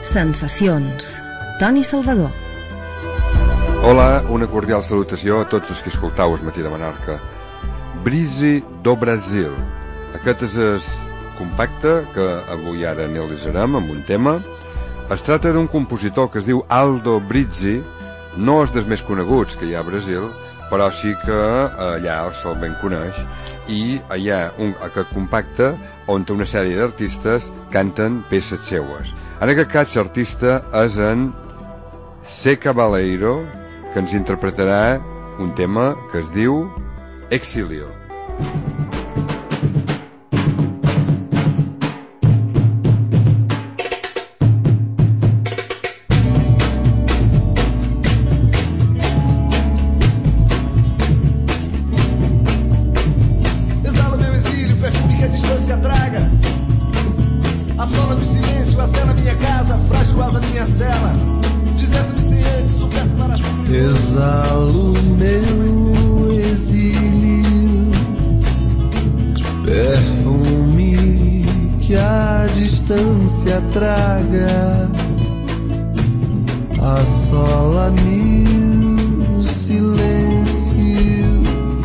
Sensacions. Toni Salvador. Hola, una cordial salutació a tots els que escoltau el Matí de Menorca. Brise do Brasil. Aquest és el compacte que avui ara analitzarem amb un tema. Es tracta d'un compositor que es diu Aldo Brizzi. No és dels més coneguts que hi ha a Brasil, però sí que allà se'l ben coneix, i hi ha aquest compacte on una sèrie d'artistes canten peces seues. En aquest cas l'artista és en C. Cabaleiro, que ens interpretarà un tema que es diu Exilio. Exalo meu exílio, perfume que a distância traga, assola-me o silêncio,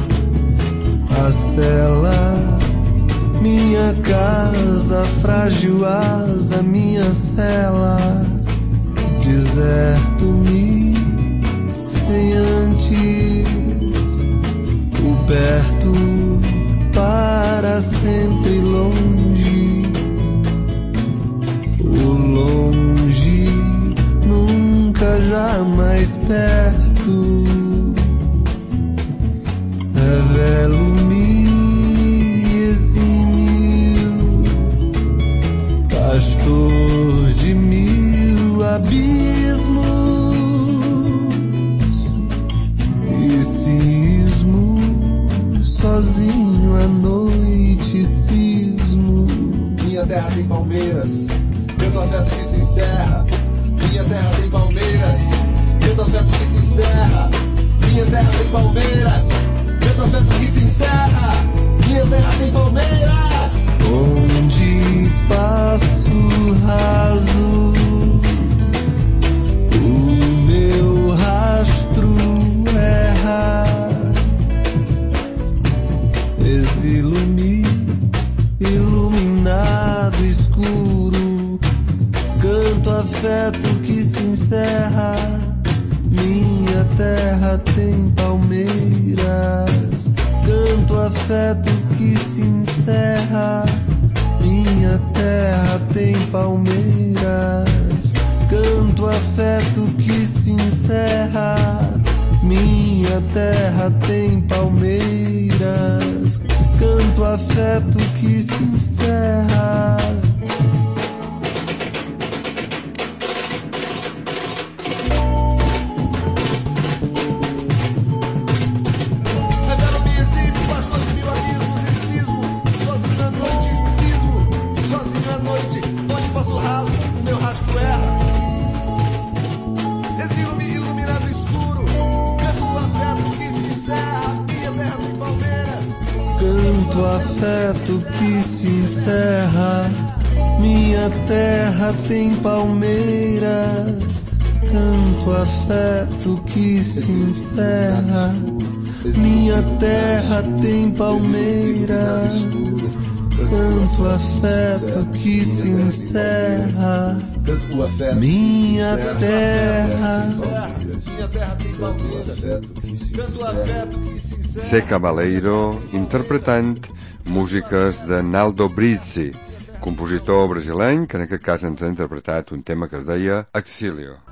acela minha casa, frágil asa, minha cela, deserto-me sem antes, o perto para sempre longe, o longe nunca jamais perto, revelo-me exímio, pastor de mil abismos, sozinho à noite cismo. Minha terra tem palmeiras, vento afeto que se encerra. Minha terra tem palmeiras, vento afeto que se encerra. Minha terra tem palmeiras, vento afeto que se encerra. Minha terra tem palmeiras. Onde passo raso, o meu rastro erra. Exilo-me, iluminado escuro, canto afeto que se encerra. Minha terra tem palmeiras, canto afeto que se encerra. Minha terra tem palmeiras, canto afeto que se encerra. Minha terra tem palmeiras, canto afeto que se encerra. Revelo-me exílio, pastor de mil abismos e cismo, sozinho à noite, cismo, sozinho à noite, onde passo raso, o meu rastro erra. Exilo-me iluminado escuro, canto afeto que se encerra. Minha terra tem palmeiras, canto afeto que se encerra. Minha terra tem palmeiras, canto afeto que se encerra. Minha terra tem palmeiras, canto afeto que se encerra. Minha terra tem palmeiras, canto afeto que se encerra. C. Cabaleiro interpretant músiques de Naldo Brizzi, compositor brasileny que en aquest cas ens ha interpretat un tema que es deia Exilio.